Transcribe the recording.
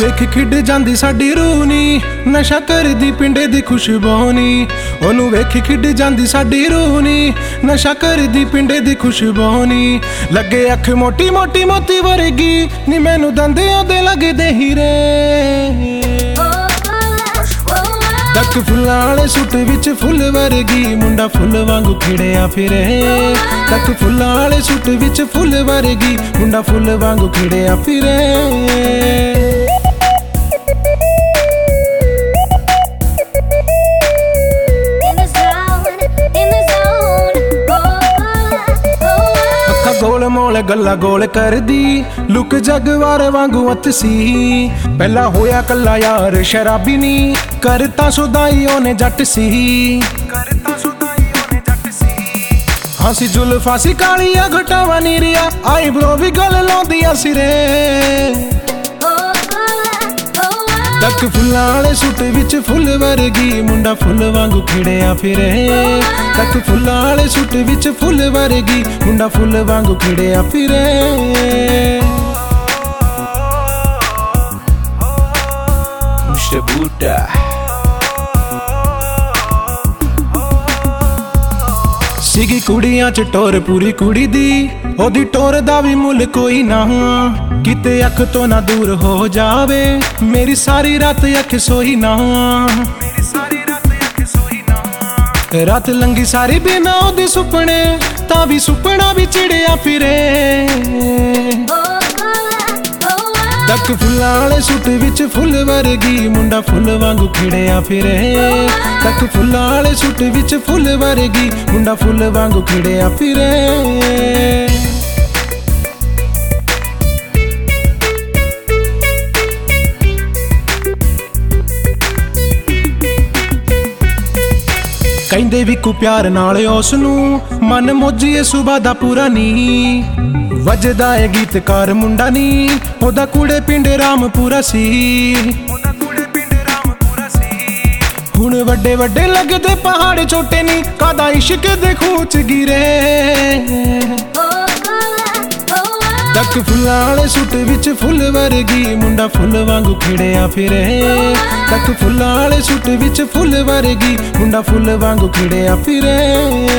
वेख खिड जांदी साडी रूह नी, नशा करदी पिंडे दी खुशबू नी। ओनू वेख खिड जांदी साडी रूह नी, नशा करदी पिंडे दी खुशबू नी। लगे अख मोटी मोटी मोती वर्गी नी, मैनू दंदे ओदे लगदे हीरे। तक फुल्लां वाले सूट विच फुल वर्गी, मुंडा फुल वांगू खिड़िया फिरे। तक फुल्लां वाले सूट विच फुल वर्गी, मुंडा फुल वांगू खिड़िया फिरे। गोल मोल गल्ला गोल कर दी, लुक जगवार वांगू अत सी। पहला होया कल्ला यार शराबी नी, करता सुदाई ओने जट सी। हासी जुल्फा सी कालिया घटावा नी रिया, आई ब्रो भी गल लाउंदिया सिरे। तक फुल्लां वाले सूट विच फुल वर्गी, मुंडा फुल वांगू खिड़िया फिरे। तक फुल्लां वाले सूट विच फुल वर्गी, मुंडा फुल वांगू खिड़िया फिरे। Mr. Buddha सीगी कुड़ियां च टोर पूरी कुड़ी दी, ओदी टोर दा भी मुल कोई ना। किते अख तो ना दूर हो जावे, मेरी सारी रात अख सोई ना। रात लंगी सारी भी मैं ओदी सुपने, तां भी सुपना भी चिड़िया फिरे। तक फुल्लां वाले सूट विच फुल वर्गी, मुंडा फुल वांगू खिड़िया फिरे। तक फुल्लां वाले सूट विच फुल वर्गी, मुंडा फुल वांगू खिड़िया फिरे। ਕਹਿੰਦੇ ਵੀ ਕੋ प्यार नाल उसनू, मन मोजीए सुबह दा पूरा नी। वजदा है गीतकार मुंडा नी, ओदा कूड़े पिंड रामपुरा सी। हुण वड्डे वड्डे लगदे पहाड़ छोटे नी, कादा इश्क दे खूह च गिरे। तक फुल्लां वाले सूट विच फुल वर्गी, मुंडा फुल वांगू खिड़िया फिरे। तक फुल्लां वाले सूट विच फुल वर्गी, मुंडा फुल वांगू खिड़िया फिरे।